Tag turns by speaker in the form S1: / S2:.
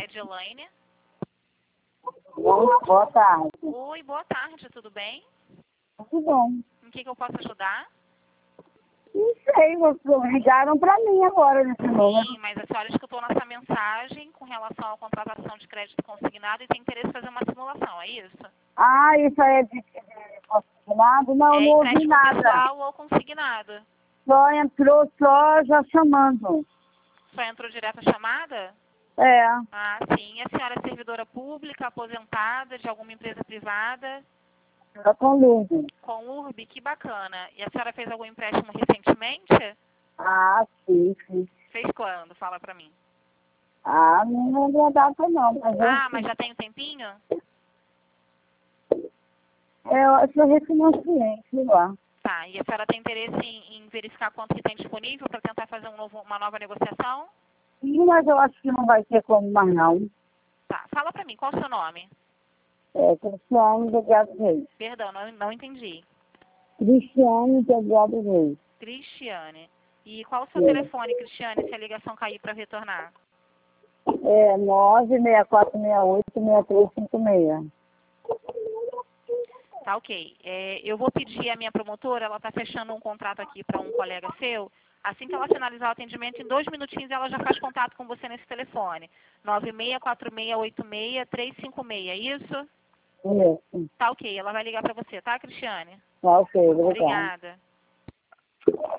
S1: Edelaine.
S2: Boa tarde.
S1: Oi, boa tarde, tudo bem?
S2: Tudo bom.
S1: Em que eu posso ajudar?
S2: Não sei, vocês ligaram para mim agora nesse número.
S1: Sim, mas a senhora escutou nossa mensagem com relação à contratação de crédito consignado e tem interesse em fazer uma simulação, é isso?
S2: Ah, isso aí é de consignado? Não,
S1: É
S2: não ouvi
S1: empréstimo
S2: nada.
S1: pessoal ou consignado?
S2: Só entrou só já chamando.
S1: Só entrou direto a chamada?
S2: É,
S1: Ah, sim. E a senhora é servidora pública, aposentada, de alguma empresa privada?
S2: tá com luz.
S1: Com URB? Que bacana. E a senhora fez algum empréstimo recentemente?
S2: Ah, sim, sim.
S1: Fez quando? Fala pra mim.
S2: Ah, não lembro a data não, mas
S1: Ah, mas já tem um tempinho?
S2: eu acho que eu refinanciei, sei lá.
S1: Tá. E a senhora tem interesse em verificar quanto que tem disponível para tentar fazer uma nova negociação?
S2: Sim, mas eu acho que não vai ter como mais não.
S1: Tá. Fala pra mim, qual o seu nome?
S2: É, Cristiane Integrado Reis.
S1: Perdão, não entendi.
S2: Cristiane Integrado Reis.
S1: Cristiane. E qual o seu telefone, Cristiane, se a ligação cair para retornar?
S2: É 964686356.
S1: Tá, ok. Eu vou pedir à minha promotora, ela está fechando um contrato aqui para um colega seu. Assim que ela finalizar o atendimento, em 2 minutinhos ela já faz contato com você nesse telefone. 964686-356, é isso?
S2: Isso.
S1: Tá, ok. Ela vai ligar para você, tá, Cristiane?
S2: Tá ok, obrigado.
S1: Obrigada.